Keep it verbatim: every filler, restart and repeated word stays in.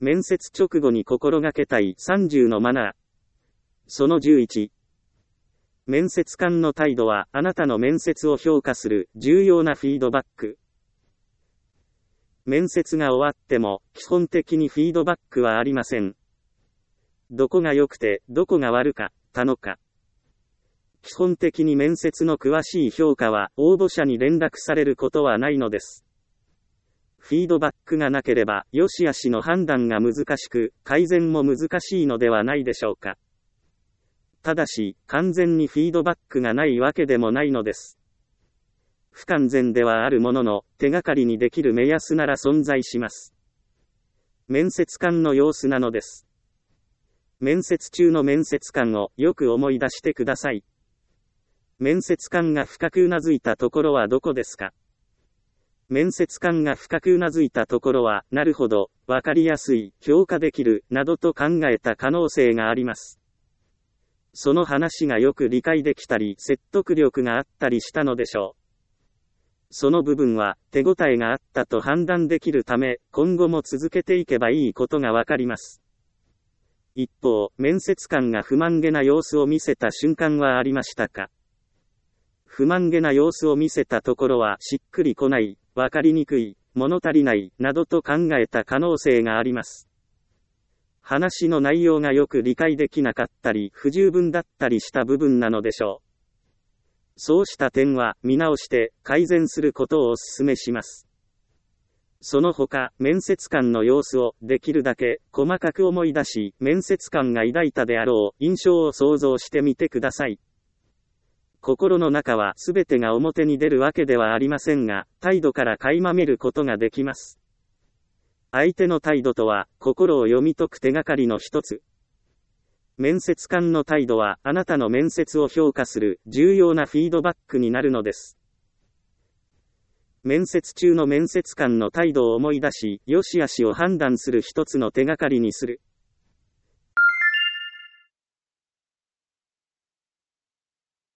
面接直後に心がけたいさんじゅうのマナー。そのじゅういち。面接官の態度はあなたの面接を評価する重要なフィードバック。面接が終わっても基本的にフィードバックはありません。どこが良くてどこが悪かったのか。基本的に面接の詳しい評価は応募者に連絡されることはないのです。フィードバックがなければ良し悪しの判断が難しく、改善も難しいのではないでしょうか。ただし、完全にフィードバックがないわけでもないのです。不完全ではあるものの、手がかりにできる目安なら存在します。面接官の様子なのです。面接中の面接官をよく思い出してください。面接官が深くうなずいたところはどこですか？面接官が深くうなずいたところは、なるほど、わかりやすい、評価できる、などと考えた可能性があります。その話がよく理解できたり、説得力があったりしたのでしょう。その部分は、手応えがあったと判断できるため、今後も続けていけばいいことがわかります。一方、面接官が不満げな様子を見せた瞬間はありましたか？不満げな様子を見せたところは、しっくりこない、わかりにくい、物足りない、などと考えた可能性があります。話の内容がよく理解できなかったり、不十分だったりした部分なのでしょう。そうした点は、見直して改善することをお勧めします。その他、面接官の様子をできるだけ細かく思い出し、面接官が抱いたであろう印象を想像してみてください。心の中はすべてが表に出るわけではありませんが、態度から垣間見ることができます。相手の態度とは、心を読み解く手がかりの一つ。面接官の態度は、あなたの面接を評価する重要なフィードバックになるのです。面接中の面接官の態度を思い出し、良し悪しを判断する一つの手がかりにする。